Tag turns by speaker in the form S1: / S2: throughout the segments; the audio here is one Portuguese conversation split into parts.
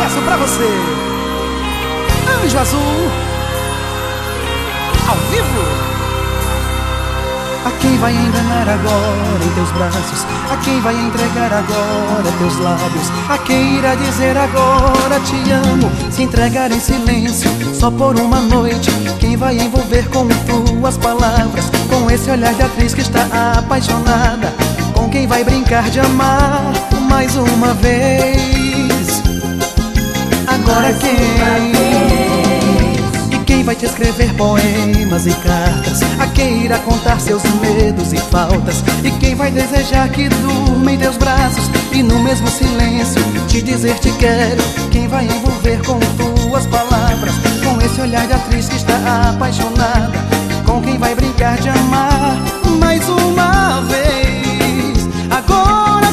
S1: abraço pra você, Anjo Azul, ao vivo. A quem vai enganar agora em teus braços? A quem vai entregar agora teus lábios? A quem irá dizer agora te amo? Se entregar em silêncio só por uma noite? Quem vai envolver com tuas palavras? Com esse olhar de atriz que está apaixonada? Com quem vai brincar de amar mais uma vez? Agora quem? Quem vai te escrever poemas e cartas? A quem irá contar seus medos e faltas? E quem vai desejar que durma em teus braços e no mesmo silêncio te dizer te quero? Quem vai envolver com tuas palavras? Com esse olhar de atriz que está apaixonada? Com quem vai brincar de amar mais uma vez? Agora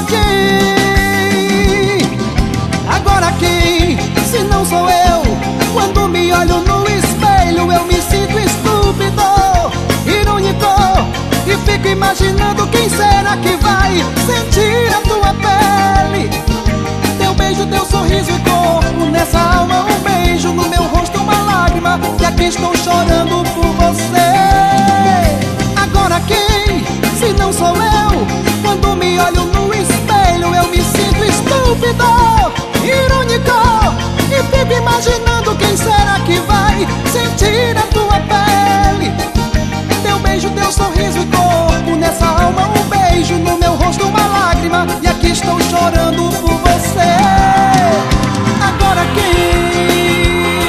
S1: quem? Agora quem? Se não sou eu, quando me olho no espelho eu me sinto estúpido, irônico, e fico imaginando quem será que vai sentir a tua pele. Teu beijo, teu sorriso e corpo, nessa alma um beijo, no meu rosto uma lágrima, e aqui estou chorando por você. Agora quem? Se não sou eu, quando me olho no espelho eu me sinto estúpido, irônico, e fico imaginando quem será que vai sentir a tua pele. Teu beijo, teu sorriso e corpo, nessa alma um beijo, no meu rosto uma lágrima, e aqui estou chorando por você. Agora quem?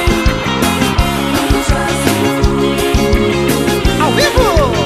S1: Ao vivo!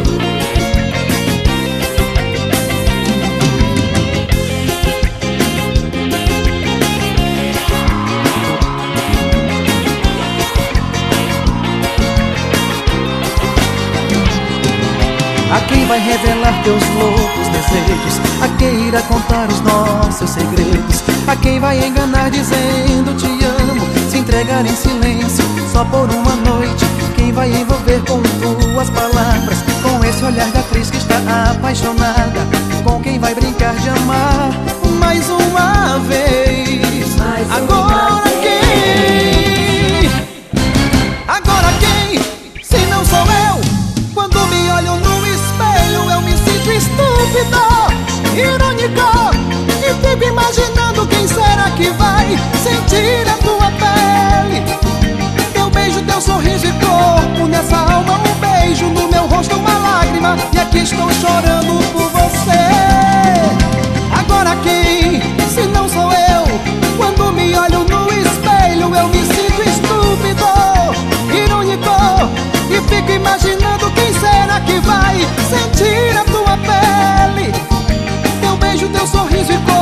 S1: A quem vai revelar teus loucos desejos? A quem irá contar os nossos segredos? A quem vai enganar dizendo te amo? Se entregar em silêncio só por uma noite? Quem vai envolver com tuas palavras? Com esse olhar de atriz que está apaixonada? Com quem vai brincar de amar mais uma vez? Agora quem? Agora quem? Se não sou eu, quando me olho no espelho eu me sinto estúpido, irônico, e fico imaginando quem será que vai sentir a tua pele. Teu beijo, teu sorriso e corpo, nessa alma um beijo, no meu rosto uma lágrima, e aqui estou chorando por você. Agora quem? Se não sou eu, quando me olho no espelho eu me sinto estúpido, irônico, e fico imaginando quem será que vai sentir a tua pele. Teu beijo, teu sorriso e cor